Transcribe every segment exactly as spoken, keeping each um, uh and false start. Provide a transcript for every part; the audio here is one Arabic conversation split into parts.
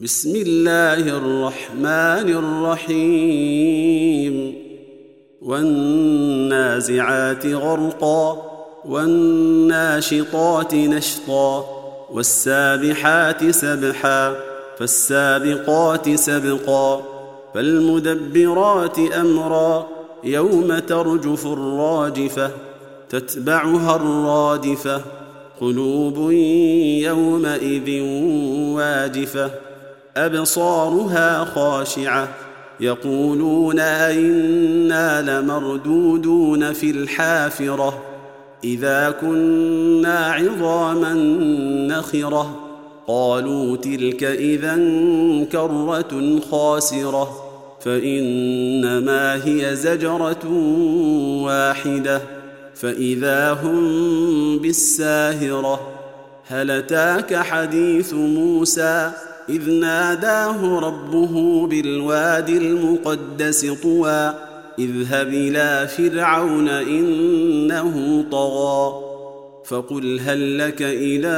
بسم الله الرحمن الرحيم والنازعات غرقا والناشطات نشطا والسابحات سبحا فالسابقات سبقا فالمدبرات أمرا يوم ترجف الراجفة تتبعها الرادفة قلوب يومئذ واجفة أبصارها خاشعة يقولون أئنا لمردودون في الحافرة إذا كنا عظاما نخرة قالوا تلك إذا كرة خاسرة فإنما هي زجرة واحدة فإذا هم بالساهرة هل أتاك حديث موسى إذ ناداه ربه بالوادي المقدس طوى اذهب إلى فرعون إنه طغى فقل هل لك إلى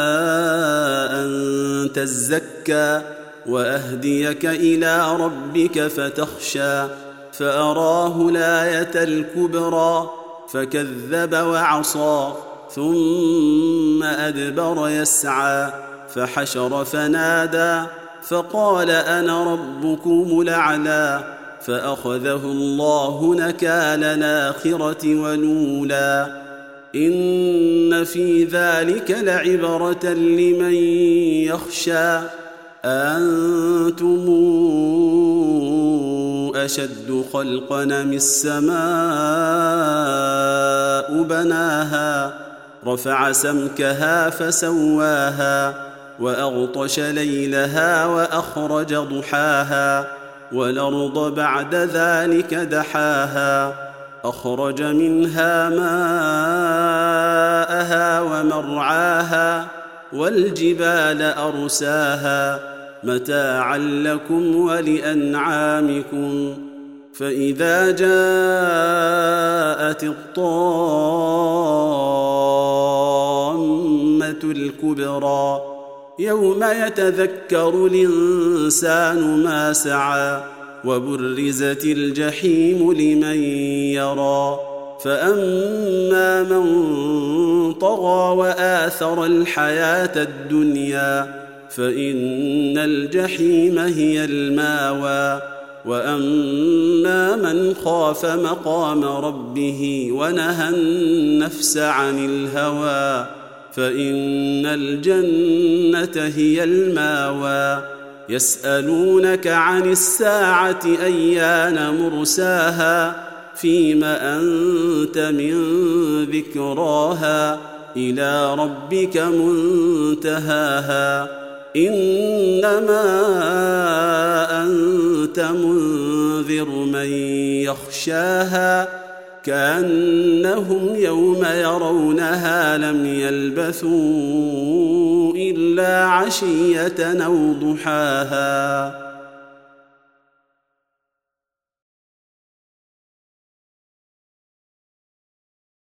أن تزكى وأهديك إلى ربك فتخشى فأراه الآية الكبرى فكذب وعصى ثم أدبر يسعى فحشر فنادى فقال أنا ربكم الأعلى فأخذه الله نكال الآخرة والأولى إن في ذلك لعبرة لمن يخشى أنتم أشد خلقا أم السماء بناها رفع سمكها فسواها وأغطش ليلها وأخرج ضحاها والأرض بعد ذلك دحاها أخرج منها ماءها ومرعاها والجبال أرساها متاعا لكم ولأنعامكم فإذا جاءت الطامة الكبرى يوم يتذكر الإنسان ما سعى وبرزت الجحيم لمن يرى فأما من طغى وآثر الحياة الدنيا فإن الجحيم هي الماوى وأما من خاف مقام ربه ونهى النفس عن الهوى فإن الجنة هي الماوى يسألونك عن الساعة أيان مرساها فيم أنت من ذكراها إلى ربك منتهاها إنما أنت منذر من يخشاها كأنهم يوم يرونها لم يلبثوا إلا عشية أو ضحاها.